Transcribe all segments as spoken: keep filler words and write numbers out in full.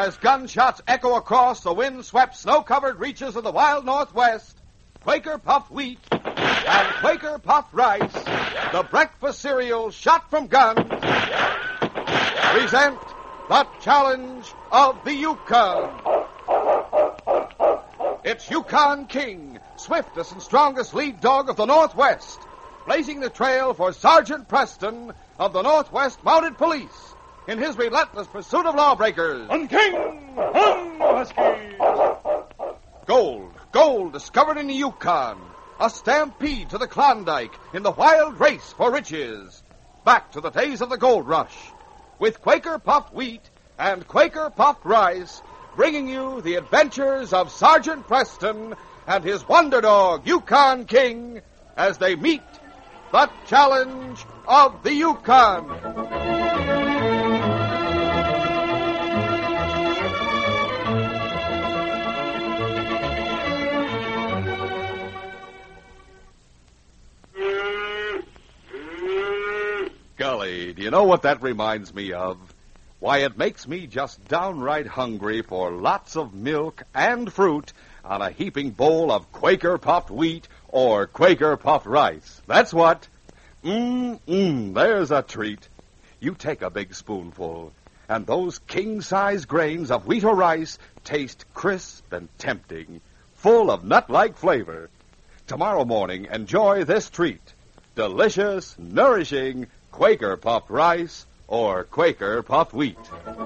as gunshots echo across the wind-swept, snow-covered reaches of the wild Northwest, Quaker Puffed Wheat and Quaker Puffed Rice, the breakfast cereal shot from guns, present the Challenge of the Yukon. It's Yukon King, swiftest and strongest lead dog of the Northwest, blazing the trail for Sergeant Preston of the Northwest Mounted Police in his relentless pursuit of lawbreakers. On King! On Huskies! Gold, gold discovered in the Yukon. A stampede to the Klondike in the wild race for riches. Back to the days of the gold rush. With Quaker Puffed Wheat and Quaker Puffed Rice, bringing you the adventures of Sergeant Preston and his wonder dog, Yukon King, as they meet the Challenge of the Yukon. Golly, do you know what that reminds me of? Why, it makes me just downright hungry for lots of milk and fruit on a heaping bowl of Quaker Puffed Wheat or Quaker Puffed Rice. That's what. Mmm, there's a treat. You take a big spoonful, and those king-size grains of wheat or rice taste crisp and tempting, full of nut-like flavor. Tomorrow morning, enjoy this treat. Delicious, nourishing Quaker Puffed Rice or Quaker Puffed Wheat.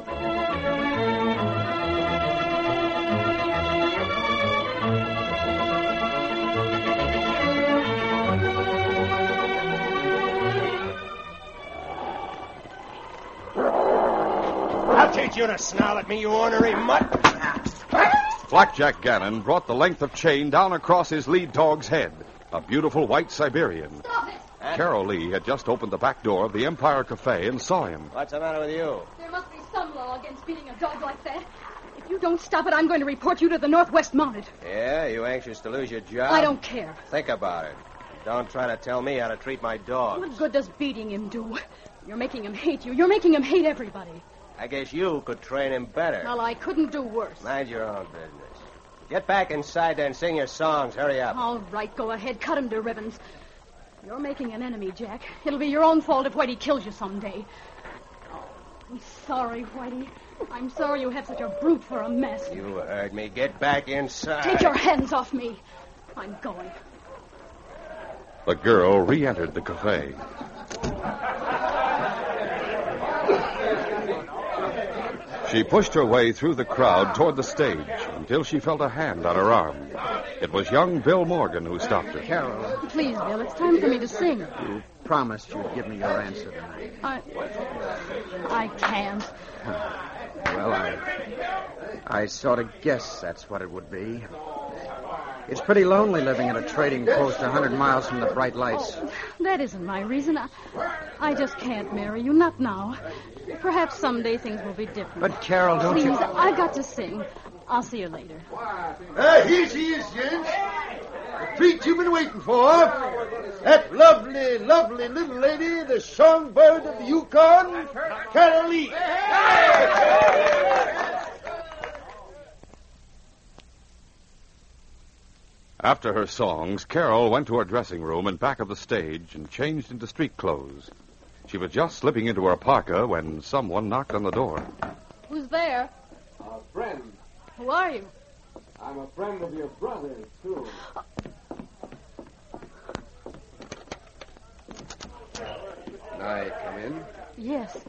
I'll teach you to snarl at me, you ornery mutt. Blackjack Gannon brought the length of chain down across his lead dog's head, a beautiful white Siberian. Stop it! Carol Lee had just opened the back door of the Empire Cafe and saw him. What's the matter with you? There must be some law against beating a dog like that. If you don't stop it, I'm going to report you to the Northwest Mounted. Yeah, you anxious to lose your job? I don't care. Think about it. Don't try to tell me how to treat my dog. What good does beating him do? You're making him hate you. You're making him hate everybody. I guess you could train him better. Well, I couldn't do worse. Mind your own business. Get back inside there and sing your songs. Hurry up. All right, go ahead. Cut him to ribbons. You're making an enemy, Jack. It'll be your own fault if Whitey kills you someday. Oh, I'm sorry, Whitey. I'm sorry you had such a brute for a mess. You heard me. Get back inside. Take your hands off me. I'm going. The girl re-entered the cafe. She pushed her way through the crowd toward the stage until she felt a hand on her arm. It was young Bill Morgan who stopped her. Carol, Please, Bill, it's time for me to sing. you promised you'd give me your answer tonight. I... I can't. Well, I... I sort of guessed that's what it would be. It's pretty lonely living at a trading post a hundred miles from the bright lights. That isn't my reason. I, I just can't marry you. Not now. Perhaps someday things will be different. But, Carol, don't Please, you... I got to sing. I'll see you later. Uh, here she is, gents. The treat you've been waiting for. That lovely, lovely little lady, the songbird of the Yukon, Carol Lee. After her songs, Carol went to her dressing room in back of the stage and changed into street clothes. She was just slipping into her parka when someone knocked on the door. Who's there? A friend. Who are you? I'm a friend of your brother, too. Can I come in? Yes.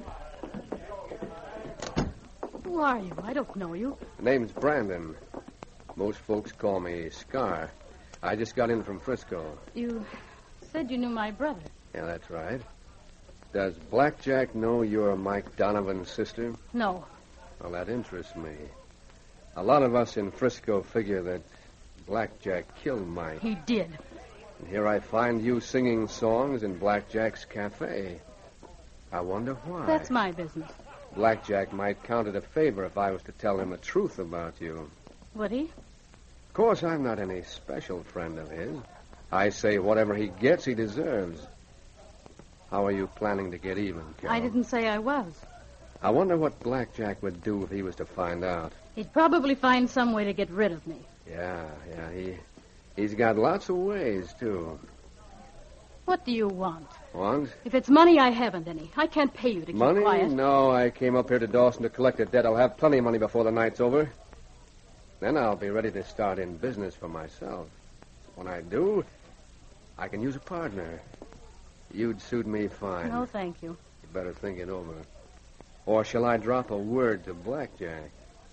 Who are you? I don't know you. The name's Brandon. Most folks call me Scar. I just got in from Frisco. You said you knew my brother. Yeah, that's right. Does Blackjack know you're Mike Donovan's sister? No. Well, that interests me. A lot of us in Frisco figure that Blackjack killed Mike. He did. And here I find you singing songs in Blackjack's cafe. I wonder why. That's my business. Blackjack might count it a favor if I was to tell him the truth about you. Would he? Of course, I'm not any special friend of his. I say whatever he gets, he deserves. How are you planning to get even, Carol? I didn't say I was. I wonder what Blackjack would do if he was to find out. He'd probably find some way to get rid of me. Yeah, yeah, he, he's got lots of ways, too. What do you want? Want? If it's money, I haven't any. I can't pay you to keep Money? quiet. No, I came up here to Dawson to collect a debt. I'll have plenty of money before the night's over. Then I'll be ready to start in business for myself. When I do, I can use a partner. You'd suit me fine. No, thank you. You better think it over. Or shall I drop a word to Blackjack?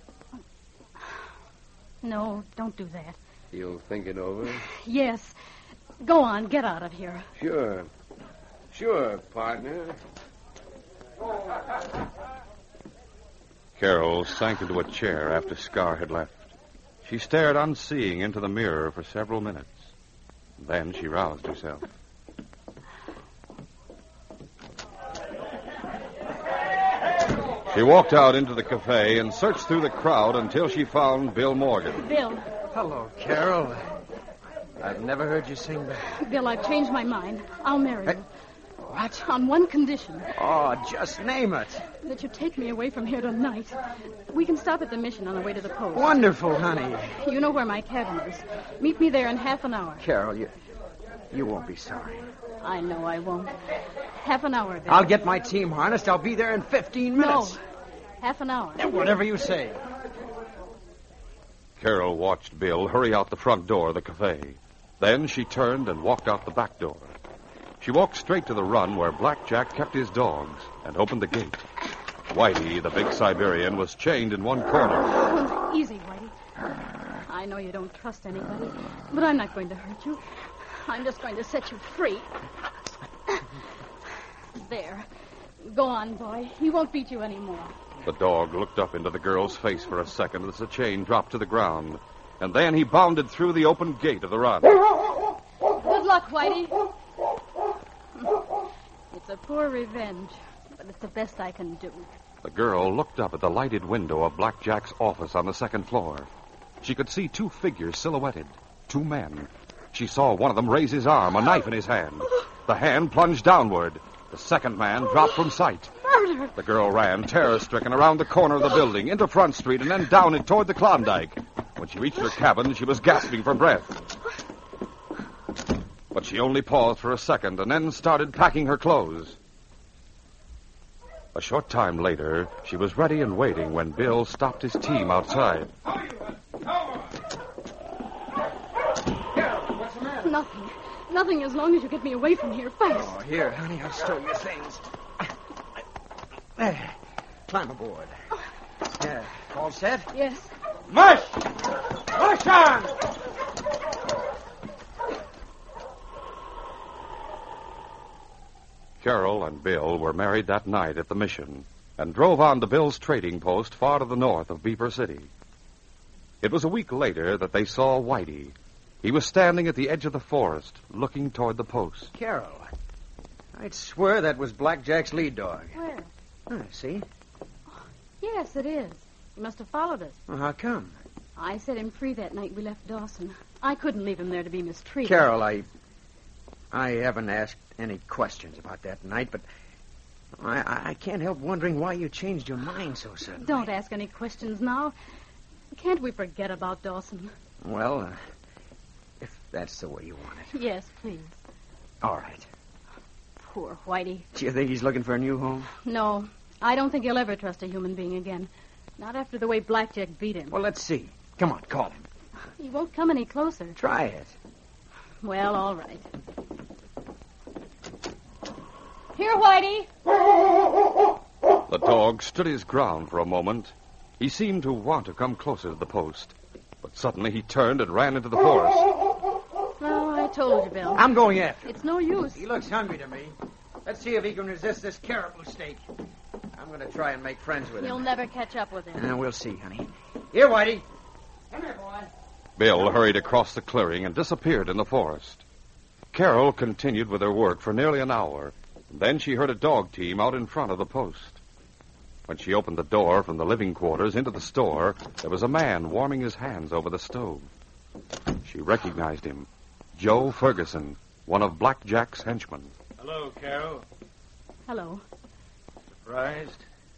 No, don't do that. You'll think it over? Yes. Go on, get out of here. Sure. Sure, partner. Carol sank into a chair after Scar had left. She stared unseeing into the mirror for several minutes. Then she roused herself. She walked out into the cafe and searched through the crowd until she found Bill Morgan. Bill. Hello, Carol. I've never heard you sing that. Bill, I've changed my mind. I'll marry Hey. you. What? On one condition. Oh, just name it. That you take me away from here tonight. We can stop at the mission on the way to the post. Wonderful, honey. You know where my cabin is. Meet me there in half an hour. Carol, you you won't be sorry. I know I won't. Half an hour, Bill. I'll get my team harnessed. I'll be there in fifteen minutes. No. Half an hour. Whatever you say. Carol watched Bill hurry out the front door of the cafe. Then she turned and walked out the back door. She walked straight to the run where Blackjack kept his dogs and opened the gate. Whitey, the big Siberian, was chained in one corner. Oh, easy, Whitey. I know you don't trust anybody, but I'm not going to hurt you. I'm just going to set you free. There. Go on, boy. He won't beat you anymore. The dog looked up into the girl's face for a second as the chain dropped to the ground. And then he bounded through the open gate of the run. Good luck, Whitey. It's a poor revenge, but it's the best I can do. The girl looked up at the lighted window of Blackjack's office on the second floor. She could see two figures silhouetted, two men. She saw one of them raise his arm, a knife in his hand. The hand plunged downward. The second man dropped from sight. Murder! The girl ran, terror-stricken, around the corner of the building, into Front Street, and then down it toward the Klondike. When she reached her cabin, she was gasping for breath. But she only paused for a second and then started packing her clothes. A short time later, she was ready and waiting when Bill stopped his team outside. Nothing. Nothing as long as you get me away from here fast. Oh, here, honey, I'll stow your things. There. Climb aboard. Yeah. All set? Yes. Mush! Mush on! Carol and Bill were married that night at the mission and drove on to Bill's trading post far to the north of Beaver City. It was a week later that they saw Whitey. He was standing at the edge of the forest, looking toward the post. Carol, I'd swear that was Blackjack's lead dog. Where? Huh, see? Yes, it is. He must have followed us. Well, how come? I set him free that night we left Dawson. I couldn't leave him there to be mistreated. Carol, I... I haven't asked any questions about that night, but I, I, I can't help wondering why you changed your mind so suddenly. Don't ask any questions now. Can't we forget about Dawson? Well, uh, if that's the way you want it. Yes, please. All right. Poor Whitey. Do you think he's looking for a new home? No, I don't think he'll ever trust a human being again. Not after the way Blackjack beat him. Well, let's see. Come on, call him. He won't come any closer. Try it. Well, all right. Here, Whitey. The dog stood his ground for a moment. He seemed to want to come closer to the post. But suddenly he turned and ran into the forest. Oh, I told you, Bill. I'm going after him. It's no use. He looks hungry to me. Let's see if he can resist this caribou steak. I'm going to try and make friends with him. You'll never catch up with him. Uh, we'll see, honey. Here, Whitey. Come here, boy. Bill hurried across the clearing and disappeared in the forest. Carol continued with her work for nearly an hour. Then she heard a dog team out in front of the post. When she opened the door from the living quarters into the store, there was a man warming his hands over the stove. She recognized him. Joe Ferguson, one of Blackjack's henchmen. Hello, Carol. Hello. Surprised?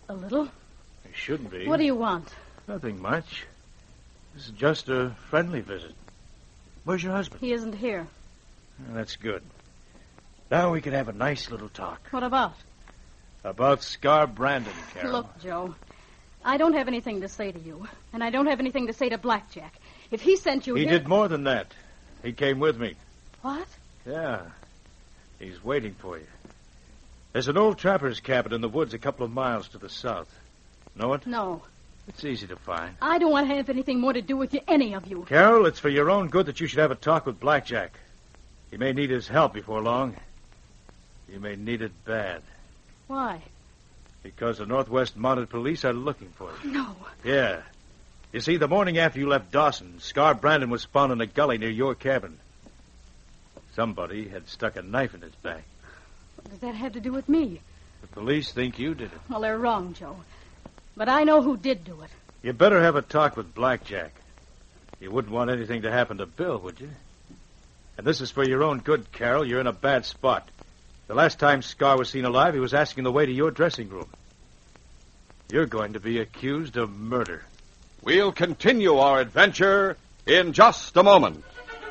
A little. It shouldn't be. What do you want? Nothing much. This is just a friendly visit. Where's your husband? He isn't here. Oh, that's good. Now we can have a nice little talk. What about? About Scar Brandon, Carol. Look, Joe, I don't have anything to say to you, and I don't have anything to say to Blackjack. If he sent you He here... did more than that. He came with me. What? Yeah. He's waiting for you. There's an old trapper's cabin in the woods a couple of miles to the south. Know it? No. It's easy to find. I don't want to have anything more to do with you, any of you. Carol, it's for your own good that you should have a talk with Blackjack. He may need his help before long. You may need it bad. Why? Because the Northwest Mounted Police are looking for you. No. Yeah. You see, the morning after you left Dawson, Scar Brandon was found in a gully near your cabin. Somebody had stuck a knife in his back. What does that have to do with me? The police think you did it. Well, they're wrong, Joe. But I know who did do it. You better have a talk with Blackjack. You wouldn't want anything to happen to Bill, would you? And this is for your own good, Carol. You're in a bad spot. The last time Scar was seen alive, he was asking the way to your dressing room. You're going to be accused of murder. We'll continue our adventure in just a moment.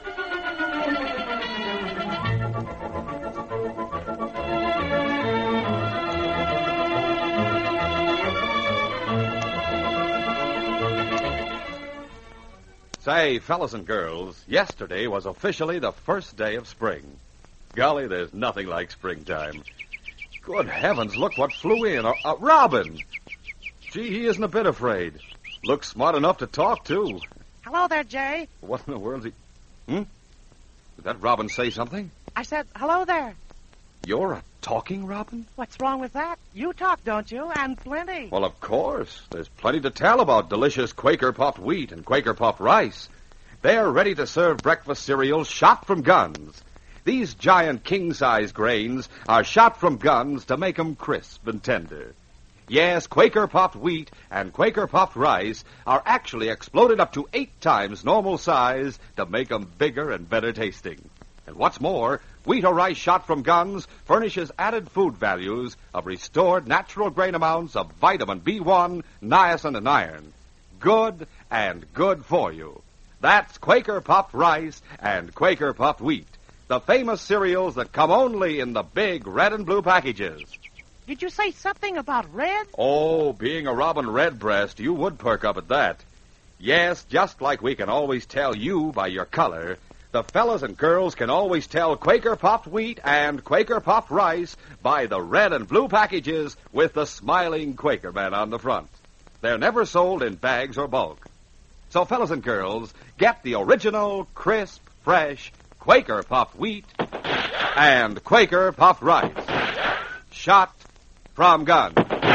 Say, fellas and girls, yesterday was officially the first day of spring. Golly, there's nothing like springtime. Good heavens, look what flew in. A, a robin. Gee, he isn't a bit afraid. Looks smart enough to talk, too. Hello there, Jay. What in the world's he... Hmm? Did that robin say something? I said, hello there. You're a talking robin? What's wrong with that? You talk, don't you? And plenty. Well, of course. There's plenty to tell about delicious Quaker puffed wheat and Quaker puffed rice. They're ready to serve breakfast cereals shot from guns. These giant king-size grains are shot from guns to make 'em crisp and tender. Yes, Quaker puffed wheat and Quaker puffed rice are actually exploded up to eight times normal size to make 'em bigger and better tasting. And what's more, wheat or rice shot from guns furnishes added food values of restored natural grain amounts of vitamin B one, niacin, and iron. Good and good for you. That's Quaker puffed rice and Quaker puffed wheat, the famous cereals that come only in the big red and blue packages. Did you say something about red? Oh, being a robin redbreast, you would perk up at that. Yes, just like we can always tell you by your color, the fellas and girls can always tell Quaker puffed wheat and Quaker puffed rice by the red and blue packages with the smiling Quaker man on the front. They're never sold in bags or bulk. So, fellas and girls, get the original, crisp, fresh Quaker puffed wheat and Quaker puffed rice. Shot from guns.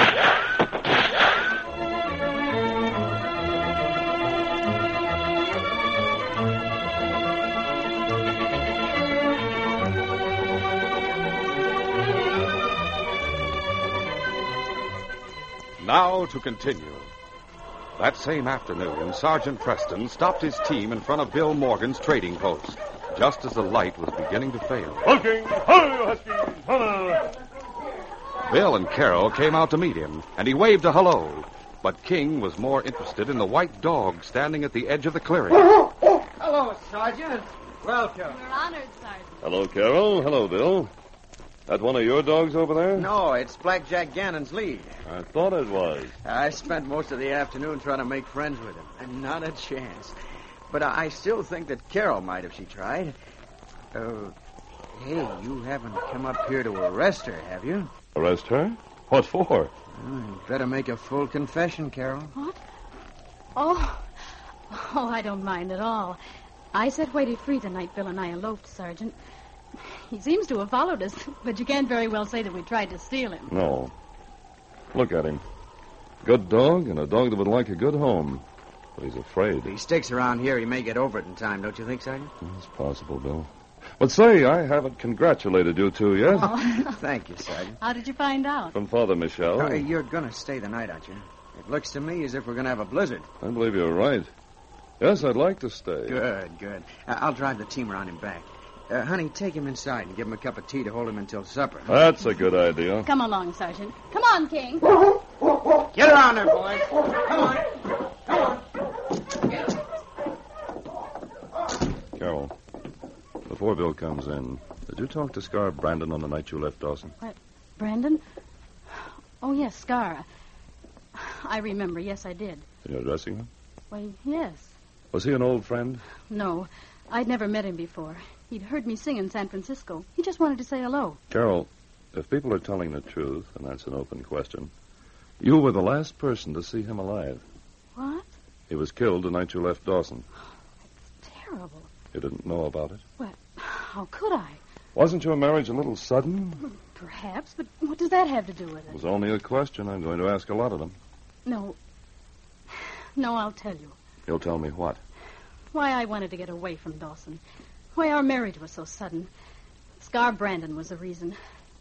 Now to continue. That same afternoon, Sergeant Preston stopped his team in front of Bill Morgan's trading post, just as the light was beginning to fail. Hulking! Ho, Husky! Ho! Bill and Carol came out to meet him, and he waved a hello. But King was more interested in the white dog standing at the edge of the clearing. Hello, Sergeant. Welcome. We're honored, Sergeant. Hello, Carol. Hello, Bill. That one of your dogs over there? No, it's Blackjack Gannon's lead. I thought it was. I spent most of the afternoon trying to make friends with him, and not a chance. But I still think that Carol might if she tried. Uh, hey, you haven't come up here to arrest her, have you? Arrest her? What for? Well, you better make a full confession, Carol. What? Oh. Oh, I don't mind at all. I set Whitey free tonight. Bill and I eloped, Sergeant. He seems to have followed us, but you can't very well say that we tried to steal him. No. Look at him. Good dog, and a dog that would like a good home. But he's afraid. If he sticks around here, he may get over it in time, don't you think, Sergeant? It's possible, Bill. But say, I haven't congratulated you two yet. Oh. Thank you, Sergeant. How did you find out? From Father Michel. Uh, you're going to stay the night, aren't you? It looks to me as if we're going to have a blizzard. I believe you're right. Yes, I'd like to stay. Good, good. Uh, I'll drive the team around him back. Uh, honey, take him inside and give him a cup of tea to hold him until supper. That's a good idea. Come along, Sergeant. Come on, King. Get around there, boys. Come on. Come on. Carol, before Bill comes in, did you talk to Scar Brandon on the night you left Dawson? What? Brandon? Oh, yes, Scar. I remember. Yes, I did. You're addressing him? Why, yes. Was he an old friend? No, I'd never met him before. He'd heard me sing in San Francisco. He just wanted to say hello. Carol, if people are telling the truth, and that's an open question, you were the last person to see him alive. What? He was killed the night you left Dawson. It's terrible. You didn't know about it? Well, how could I? Wasn't your marriage a little sudden? Well, perhaps, but what does that have to do with It it? was only a question. I'm going to ask a lot of them. No. No, I'll tell you. You'll tell me what? Why I wanted to get away from Dawson. Why our marriage was so sudden. Scar Brandon was the reason.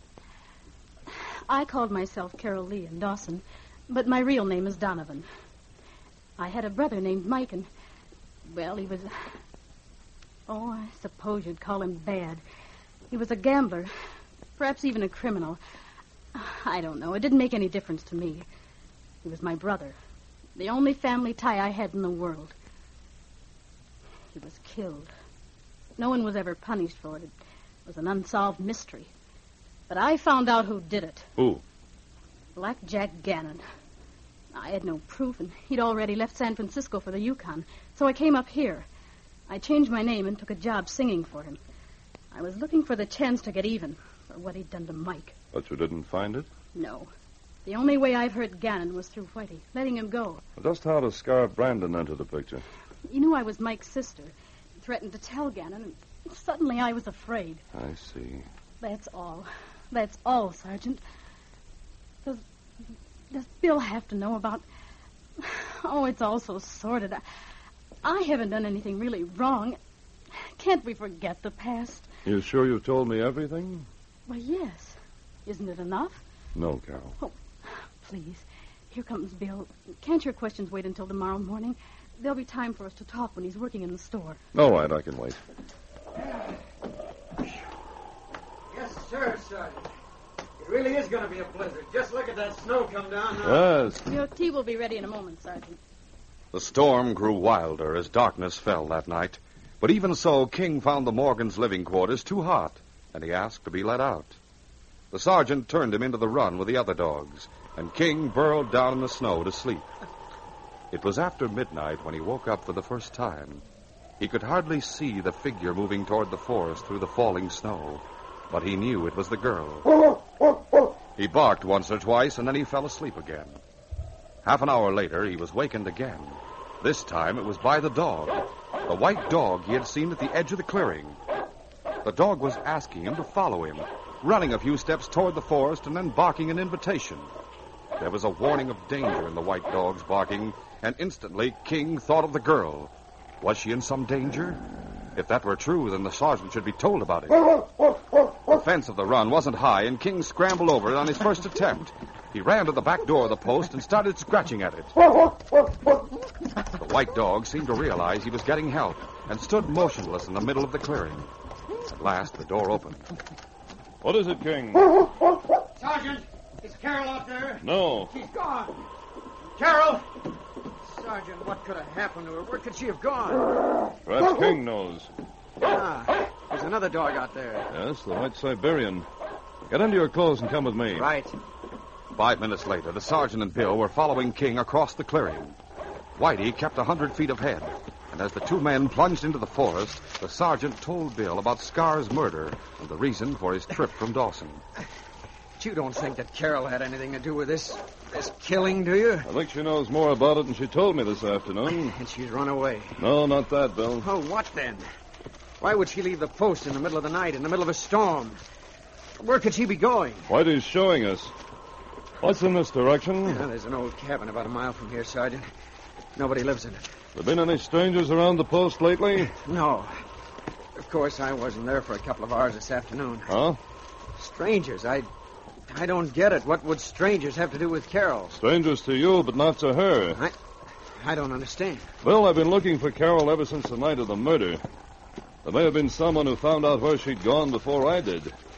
I called myself Carol Lee in Dawson, but my real name is Donovan. I had a brother named Mike, and, well, he was... Oh, I suppose you'd call him bad. He was a gambler, perhaps even a criminal. I don't know. It didn't make any difference to me. He was my brother, the only family tie I had in the world. He was killed. No one was ever punished for it. It was an unsolved mystery. But I found out who did it. Who? Black Jack Gannon. I had no proof, and he'd already left San Francisco for the Yukon, so I came up here. I changed my name and took a job singing for him. I was looking for the chance to get even for what he'd done to Mike. But you didn't find it? No. The only way I've hurt Gannon was through Whitey, letting him go. Well, just how does Scar Brandon enter the picture? He knew I was Mike's sister. He threatened to tell Gannon, and suddenly I was afraid. I see. That's all. That's all, Sergeant. Does, does Bill have to know about... Oh, it's all so sordid. I, I haven't done anything really wrong. Can't we forget the past? You sure you've told me everything? Well, yes. Isn't it enough? No, Carol. Oh, please. Here comes Bill. Can't your questions wait until tomorrow morning? There'll be time for us to talk when he's working in the store. All right, I can wait. Yes, sir, Sergeant. It really is going to be a blizzard. Just look at that snow come down now. Yes. Your tea will be ready in a moment, Sergeant. The storm grew wilder as darkness fell that night. But even so, King found the Morgans' living quarters too hot, and he asked to be let out. The sergeant turned him into the run with the other dogs, and King burrowed down in the snow to sleep. It was after midnight when he woke up for the first time. He could hardly see the figure moving toward the forest through the falling snow, but he knew it was the girl. He barked once or twice, and then he fell asleep again. Half an hour later, he was wakened again. This time it was by the dog, the white dog he had seen at the edge of the clearing. The dog was asking him to follow him, running a few steps toward the forest and then barking an invitation. There was a warning of danger in the white dog's barking, and instantly King thought of the girl. Was she in some danger? If that were true, then the sergeant should be told about it. The fence of the run wasn't high, and King scrambled over it on his first attempt. He ran to the back door of the post and started scratching at it. The white dog seemed to realize he was getting help and stood motionless in the middle of the clearing. At last, the door opened. What is it, King? Sergeant, is Carol out there? No. She's gone. Carol! Sergeant, what could have happened to her? Where could she have gone? Perhaps King knows. Ah, there's another dog out there. Yes, the white Siberian. Get into your clothes and come with me. Right. Five minutes later, the sergeant and Bill were following King across the clearing. Whitey kept a hundred feet ahead, and as the two men plunged into the forest, the sergeant told Bill about Scar's murder and the reason for his trip from Dawson. But you don't think that Carol had anything to do with this, this killing, do you? I think she knows more about it than she told me this afternoon. And she's run away. No, not that, Bill. Oh, what then? Why would she leave the post in the middle of the night, in the middle of a storm? Where could she be going? Whitey's showing us. What's in this direction? Well, there's an old cabin about a mile from here, Sergeant. Nobody lives in it. There been any strangers around the post lately? No. Of course, I wasn't there for a couple of hours this afternoon. Huh? Strangers? I... I don't get it. What would strangers have to do with Carol? Strangers to you, but not to her. I... I don't understand. Bill, I've been looking for Carol ever since the night of the murder. There may have been someone who found out where she'd gone before I did.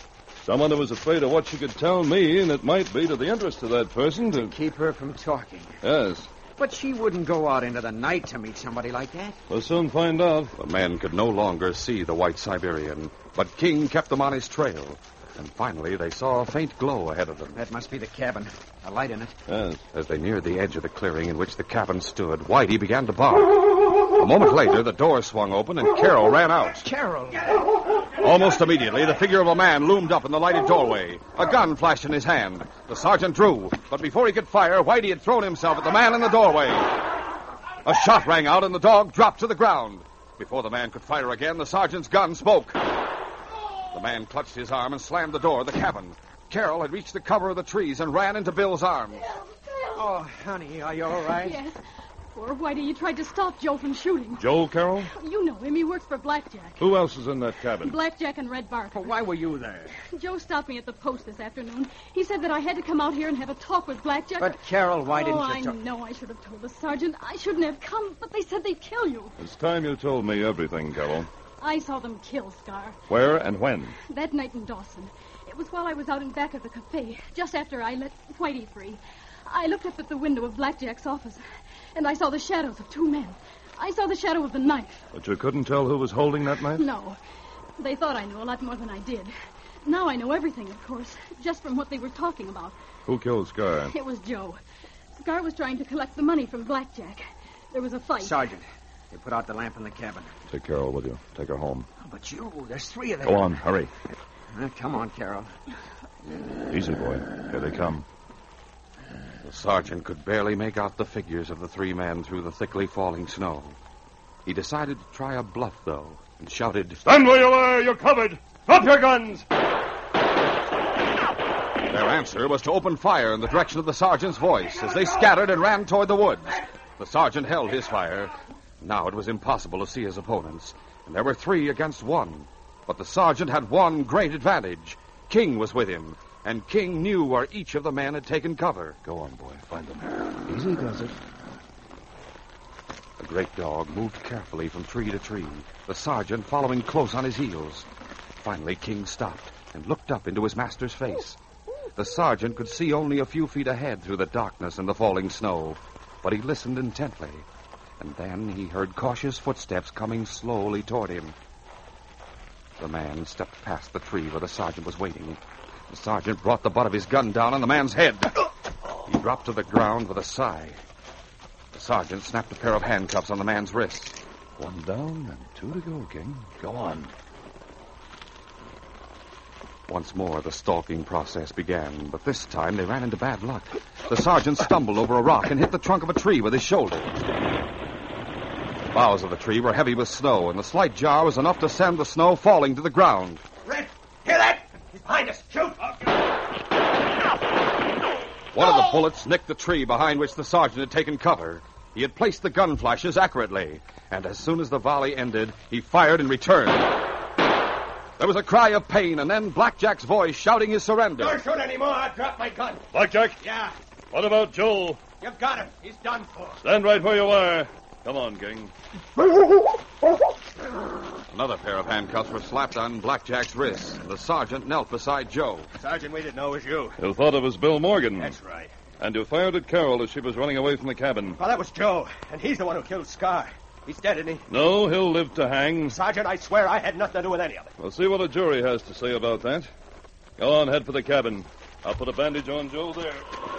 Someone who was afraid of what she could tell me, and it might be to the interest of that person to... Keep her from talking. Yes. But she wouldn't go out into the night to meet somebody like that. We'll soon find out. The men could no longer see the white Siberian, but King kept them on his trail. And finally, they saw a faint glow ahead of them. That must be the cabin. A light in it. Yes. As they neared the edge of the clearing in which the cabin stood, Whitey began to bark. A moment later, the door swung open and Carol ran out. Carol! Almost immediately, the figure of a man loomed up in the lighted doorway. A gun flashed in his hand. The sergeant drew, but before he could fire, Whitey had thrown himself at the man in the doorway. A shot rang out and the dog dropped to the ground. Before the man could fire again, the sergeant's gun spoke. The man clutched his arm and slammed the door of the cabin. Carol had reached the cover of the trees and ran into Bill's arms. Oh, honey, are you all right? Yes. Poor Whitey, you tried to stop Joe from shooting. Joe, Carol? You know him. He works for Blackjack. Who else is in that cabin? Blackjack and Red Barker. Well, why were you there? Joe stopped me at the post this afternoon. He said that I had to come out here and have a talk with Blackjack. But, Carol, why oh, didn't I you... talk- know I should have told the sergeant. I shouldn't have come, but they said they'd kill you. It's time you told me everything, Carol. I saw them kill Scar. Where and when? That night in Dawson. It was while I was out in back of the cafe, just after I let Whitey free. I looked up at the window of Blackjack's office, and I saw the shadows of two men. I saw the shadow of the knife. But you couldn't tell who was holding that knife? No. They thought I knew a lot more than I did. Now I know everything, of course, just from what they were talking about. Who killed Scar? It was Joe. Scar was trying to collect the money from Blackjack. There was a fight. Sergeant, they put out the lamp in the cabin. Take Carol with you. Take her home. Oh, but you, there's three of them. Go on, hurry. Uh, come on, Carol. Easy, boy. Here they come. The sergeant could barely make out the figures of the three men through the thickly falling snow. He decided to try a bluff, though, and shouted, "Stand where you are! You're covered! Drop your guns!" Their answer was to open fire in the direction of the sergeant's voice as they scattered and ran toward the woods. The sergeant held his fire. Now it was impossible to see his opponents, and there were three against one. But the sergeant had one great advantage. King was with him, and King knew where each of the men had taken cover. Go on, boy. Find them. Easy does it. The great dog moved carefully from tree to tree, the sergeant following close on his heels. Finally, King stopped and looked up into his master's face. The sergeant could see only a few feet ahead through the darkness and the falling snow, but he listened intently. And then he heard cautious footsteps coming slowly toward him. The man stepped past the tree where the sergeant was waiting. The sergeant brought the butt of his gun down on the man's head. He dropped to the ground with a sigh. The sergeant snapped a pair of handcuffs on the man's wrists. One down and two to go, King. Go on. Once more, the stalking process began, but this time they ran into bad luck. The sergeant stumbled over a rock and hit the trunk of a tree with his shoulder. The boughs of the tree were heavy with snow, and the slight jar was enough to send the snow falling to the ground. Red, hear that? He's behind us. Shoot! One of the bullets nicked the tree behind which the sergeant had taken cover. He had placed the gun flashes accurately, and as soon as the volley ended, he fired in return. There was a cry of pain, and then Blackjack's voice shouting his surrender. Don't shoot anymore. I've dropped my gun. Blackjack? Yeah, What about Joel? you've got him. He's done for. Stand right where you are. Come on, King. Another pair of handcuffs were slapped on Blackjack's wrists. The sergeant knelt beside Joe. Sergeant, we didn't know it was you. You thought it was Bill Morgan. That's right. And you fired at Carol as she was running away from the cabin. Well, that was Joe, and he's the one who killed Scar. He's dead, isn't he? No, he'll live to hang. Sergeant, I swear I had nothing to do with any of it. We'll see what a jury has to say about that. Go on, head for the cabin. I'll put a bandage on Joe there.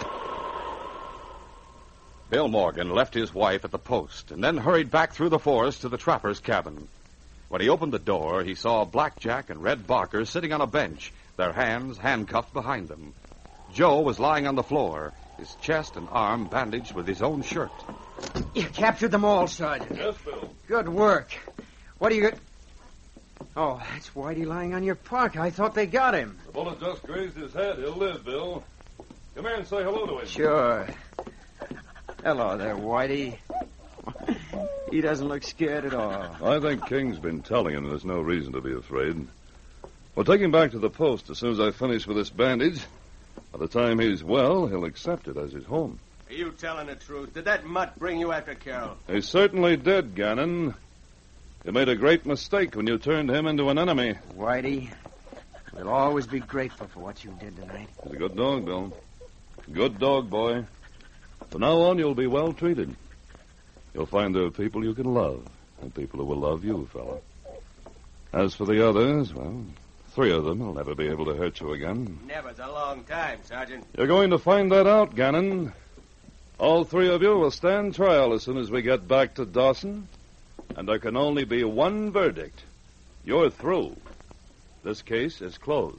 Bill Morgan left his wife at the post and then hurried back through the forest to the trapper's cabin. When he opened the door, he saw Blackjack and Red Barker sitting on a bench, their hands handcuffed behind them. Joe was lying on the floor, his chest and arm bandaged with his own shirt. You captured them all, Sergeant. Yes, Bill. Good work. What do you got? Oh, that's Whitey lying on your park. I thought they got him. The bullet just grazed his head. He'll live, Bill. Come here and say hello to him. Sure. Hello there, Whitey. He doesn't look scared at all. I think King's been telling him there's no reason to be afraid. We'll take him back to the post as soon as I finish with this bandage. By the time he's well, he'll accept it as his home. Are you telling the truth? Did that mutt bring you after Carol? He certainly did, Gannon. You made a great mistake when you turned him into an enemy. Whitey, We'll always be grateful for what you did tonight. He's a good dog, Bill. Good dog, boy. From now on, you'll be well treated. You'll find there are people you can love, and people who will love you, fella. As for the others, well, three of them will never be able to hurt you again. Never's a long time, Sergeant. You're going to find that out, Gannon. All three of you will stand trial as soon as we get back to Dawson, and there can only be one verdict. You're through. This case is closed.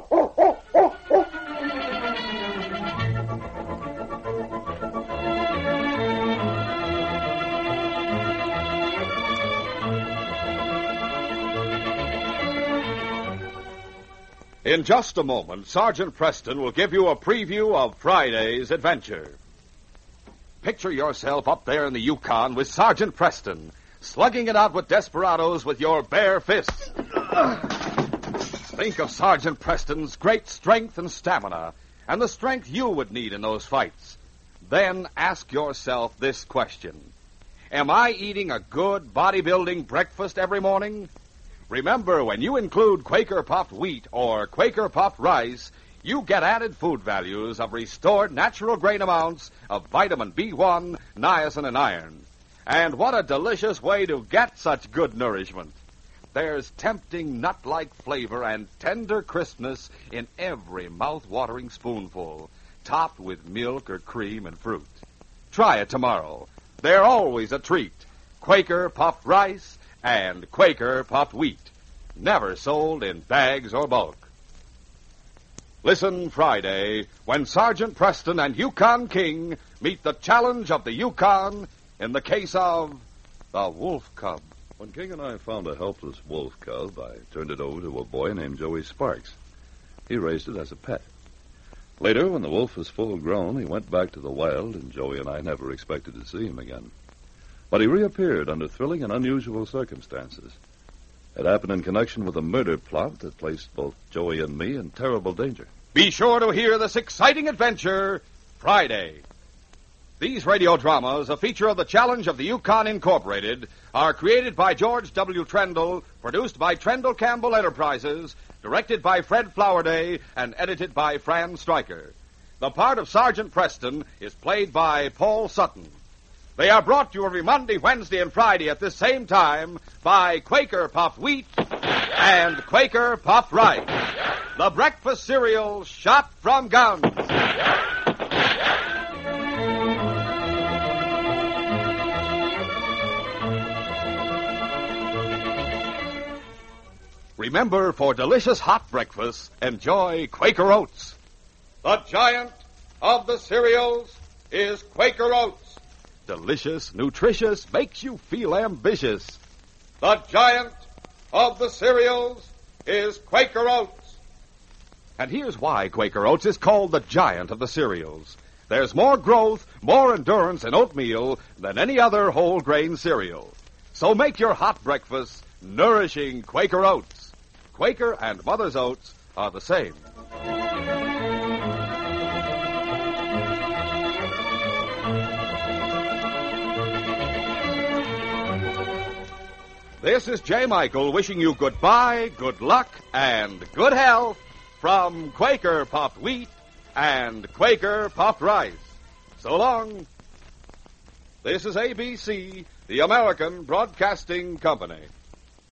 In just a moment, Sergeant Preston will give you a preview of Friday's adventure. Picture yourself up there in the Yukon with Sergeant Preston, slugging it out with desperados with your bare fists. Think of Sergeant Preston's great strength and stamina, and the strength you would need in those fights. Then ask yourself this question. Am I eating a good bodybuilding breakfast every morning? Remember, when you include Quaker puffed wheat or Quaker puffed rice, you get added food values of restored natural grain amounts of vitamin B one, niacin, and iron. And what a delicious way to get such good nourishment. There's tempting nut-like flavor and tender crispness in every mouth-watering spoonful, topped with milk or cream and fruit. Try it tomorrow. They're always a treat. Quaker puffed rice and Quaker puffed wheat. Never sold in bags or bulk. Listen Friday when Sergeant Preston and Yukon King meet the challenge of the Yukon in the case of the Wolf Cub. When King and I found a helpless wolf cub, I turned it over to a boy named Joey Sparks. He raised it as a pet. Later, when the wolf was full grown, he went back to the wild, and Joey and I never expected to see him again. But he reappeared under thrilling and unusual circumstances. It happened in connection with a murder plot that placed both Joey and me in terrible danger. Be sure to hear this exciting adventure Friday. These radio dramas, a feature of the Challenge of the Yukon Incorporated, are created by George W. Trendle, produced by Trendle Campbell Enterprises, directed by Fred Flowerday, and edited by Fran Stryker. The part of Sergeant Preston is played by Paul Sutton. They are brought to you every Monday, Wednesday, and Friday at this same time by Quaker Puffed Wheat and Quaker Puffed Rice, the breakfast cereal shot from guns. Remember, for delicious hot breakfast, enjoy Quaker Oats. The giant of the cereals is Quaker Oats. Delicious, nutritious, makes you feel ambitious. The giant of the cereals is Quaker Oats. And here's why Quaker Oats is called the giant of the cereals. There's more growth, more endurance in oatmeal than any other whole grain cereal. So make your hot breakfast nourishing Quaker Oats. Quaker and Mother's Oats are the same. This is J. Michael wishing you goodbye, good luck, and good health from Quaker Puffed Wheat and Quaker Puffed Rice. So long. This is A B C, the American Broadcasting Company.